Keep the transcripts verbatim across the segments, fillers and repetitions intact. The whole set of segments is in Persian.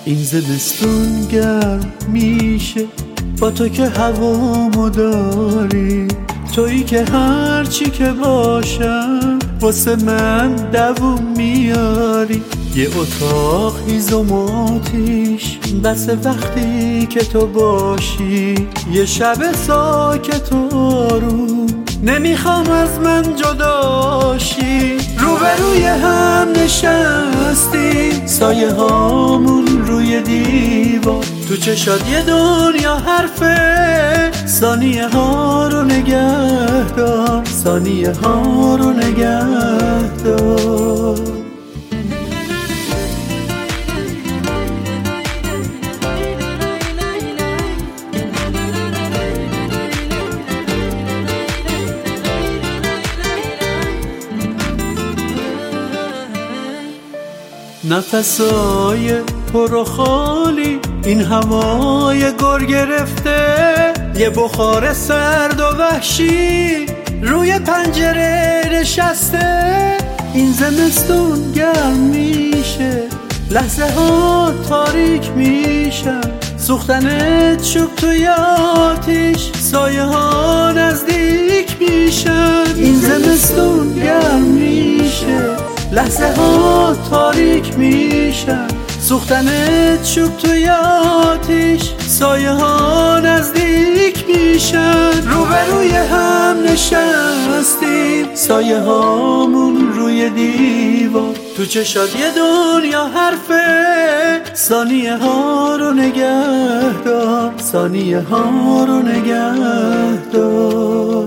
این زمستون گرم میشه با تو که هوامو داری، تویی که هرچی که باشم واسه من دووم میاری. یه اتاق هیزم آتیش بسه وقتی که تو باشی، یه شب ساکت و آروم نمیخوام از من جداشی. روبروی هم نشستی سایه هامون روی دیوار، تو چشات یه دنیا حرفه، ثانیه ها رو نگه دار، ثانیه ها رو نگه دار. نفسای پر و خالی این هوای گر گرفته، یه بخار سرد و وحشی روی پنجره نشسته. این زمستون گرم میشه، لحظه ها تاریک میشن، سوختنت شب توی آتیش، سایه ها نزدیک میشن. این زمستون گرم میشه، لحظه ها تاریک میشن، سوختنت شب توی آتیش، سایه ها نزدیک میشن. روبروی هم نشستیم سایه هامون روی دیوار، تو چشات یه دنیا حرفه، ثانیه ها رو نگه دار، ثانیه ها رو نگه دار.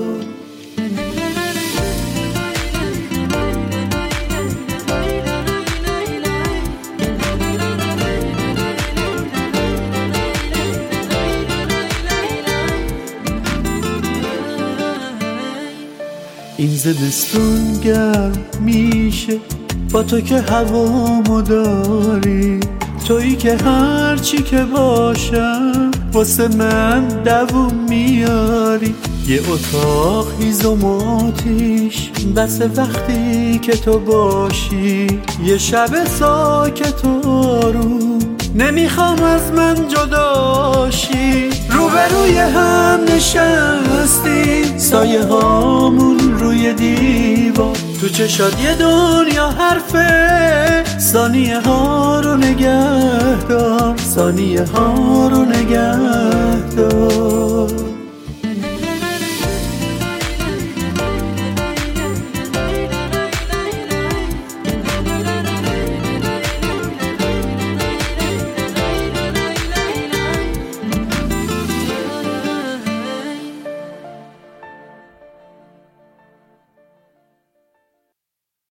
این زمستون گرم میشه با تو که هوامو داری، تویی که هرچی که باشم واسه من دووم میاری. یه اتاق هیزم آتیش بسه وقتی که تو باشی، یه شب ساکت و آروم نمیخوام از من جداشی. روبروی هم نشستیم سایه هامون روی دیوار، تو چشات یه دنیا حرفه، ثانیه ها رو نگه دار، ثانیه ها رو نگه دار.